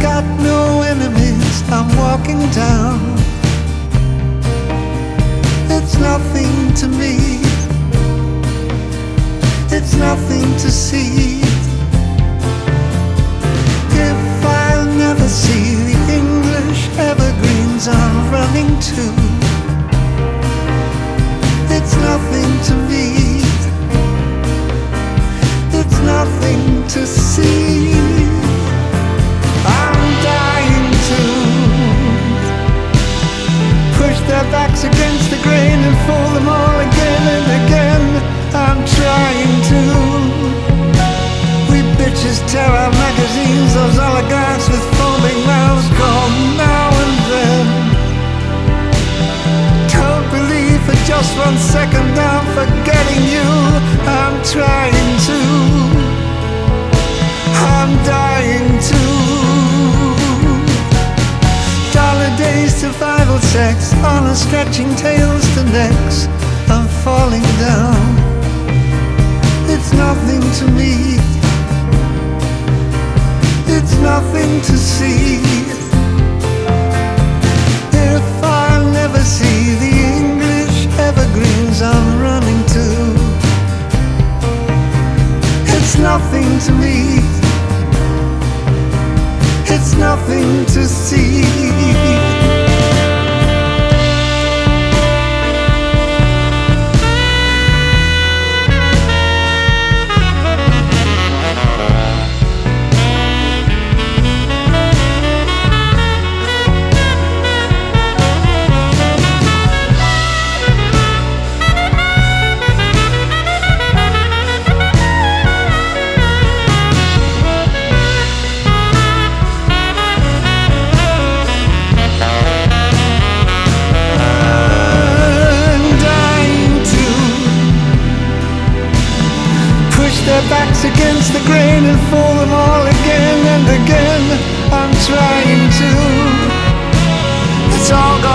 got no enemies, I'm walking down. It's nothing to me, it's nothing to see. If I'll never see the English evergreens I'm running to, it's nothing to me, it's nothing to see. I'm dying to push their backs against the grain and fool them all again and again. I'm trying to. We bitches tear out magazines, those oligarchs with foaming mouths call now and then. Don't believe for just 1 second I'm forgetting you. I'm trying to. I'm dying to. Dollar days, survival sex, honor stretching tails to necks. I'm falling down. It's nothing to me, it's nothing to see. If I'll never see the English evergreens I'm running to, it's nothing to me, it's nothing to see. Their backs against the grain and fool them all again and again. I'm trying to. It's all